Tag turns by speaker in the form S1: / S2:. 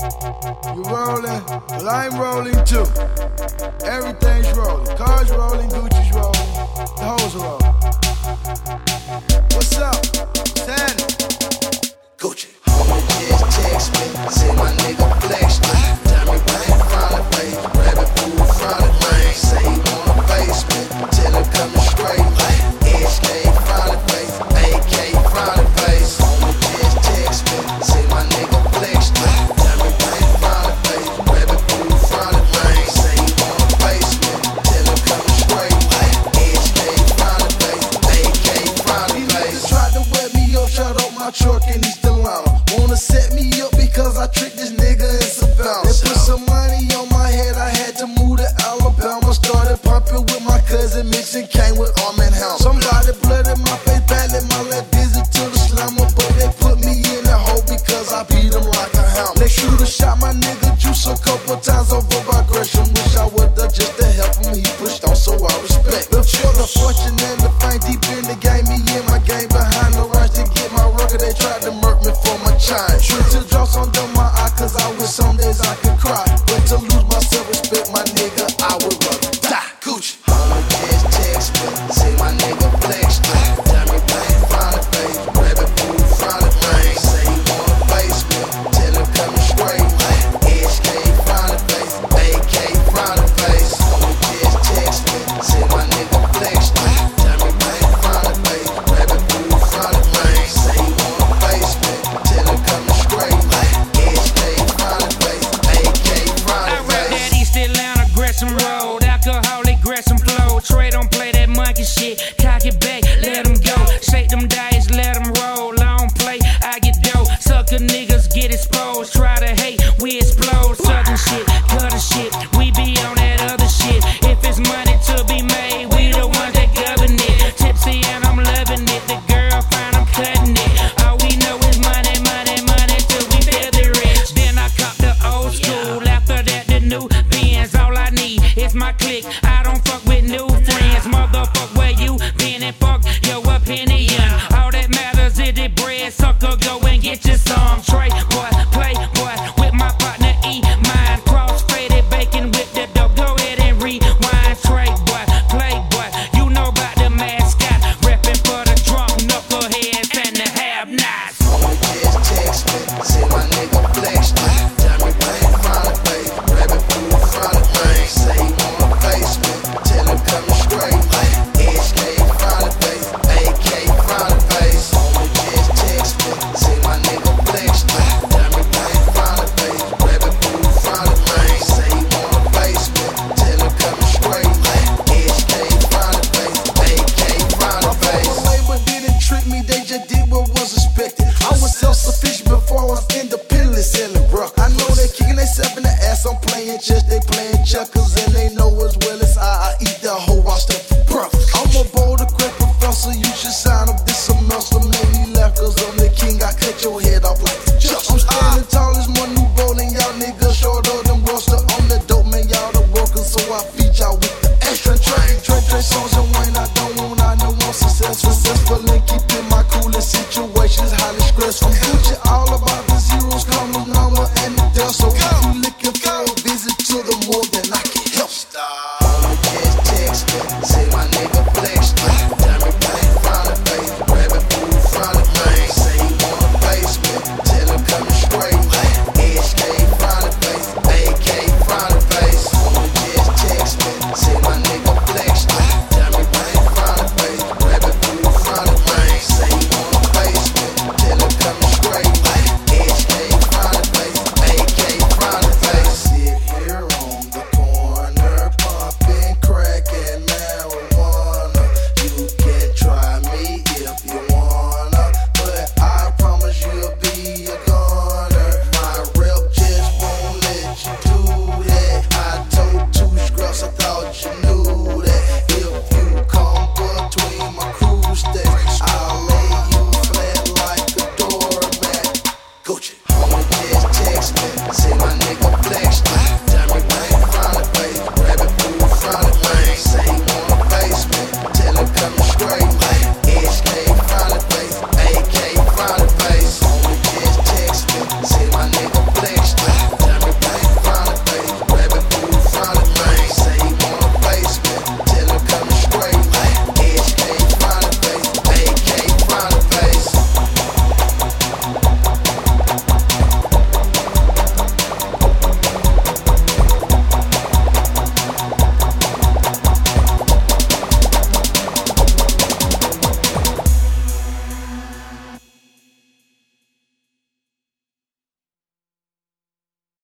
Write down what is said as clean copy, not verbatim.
S1: You rolling? Well, I'm rolling too. Everything's rolling. Cars rolling, Gucci's rolling, the hoes are rolling. What's up? What's happening? Gucci.
S2: Homie just text me, say my nigga flex me. Tell me bang, find a face, rabbit food, find a lane. Say he wanna face me, tell him coming straight. HK, find a face, AK, find a face. Homie just text me, say my nigga flex me. Tell me bang, find a face, rabbit food, find a lane. Say he wanna face me, tell him coming straight. HK, find a face, AK, find a face.
S1: These niggas tried to wet me up, shut up my truck and he's still on. Wanna set me up because I tricked this nigga in Savannah. They put some money on my head, I had to move to Alabama. Started pumping with my cousin, mixing came with arm and helmet. Somebody blooded my face, badly my left visit to the slammer. But they put me in a hole because I beat him like a helmet. They shooter shot my nigga Juice a couple times over by Gresham. Wish I would've just to help him, he pushed on so I respect. Before the fortune and the fame, deep in the game, me in my game behind the rush to get my record. They tried to murk me for my chime. Trick to drops under my eye, cause I wish some days I could cry. But to lose my self-respect, my nigga, I would rather die. Gucci.
S2: Homie just text me, say my nigga flex me. Tell me bang, find a face, rabbit food, find a lane. Say he wanna face me, tell him coming straight. HK, find a face, AK, find a face. Homie just text me, say my nigga flex me. Tell me bang, find a face, rabbit food, find a lane. Say he wanna face me, tell him coming straight. HK, find a face, AK, find a
S3: I rap
S2: face.
S3: that East Atlanta Gresham Road, alcoholic Gresham flow. Trey don't play that monkey shit, cock it back, let him go. Shake them dice, let them roll. I don't play, I get dough. Sucker niggas get exposed. Try to hate, we explode. Southern shit, gutter shit, we be on that other shit. If it's money to be made, we the ones that govern it. Tipsy and I'm loving it, the girl fine, I'm cutting it. All we know is money, money, money till we filthy rich. Then I cop the old school, after that the new Benz. All I need is my click, I don't fuck with new friends. Motherfuck where you been and fuck your opinion. All that matters is the bread, sucker, go and get your some. Trey boy, play boy, with my partner E. Mine cross-faded bacon with the dope, go ahead and rewind. Trey boy, play boy, you know about the mascot. Reppin' for the drunk knuckleheads and the have-nots.
S2: Homie just text me, say my nigga flex me. Tell me bang, find a face, rabbit food, find a lane. Say he wanna face me, tell him coming straight. HK, find a face, AK, find a face. Homie just text me, say my nigga flex me. Tell me bang, find a face, rabbit food, find a lane. Say he wanna face me, tell him coming straight. HK, find a face, AK, find a face.
S1: The label didn't trick me, they just did what was expected. I was self-sufficient before I was independently selling rock. I know they kicking themselves in the ass, I'm playing chess, they playing checkers, and they know as well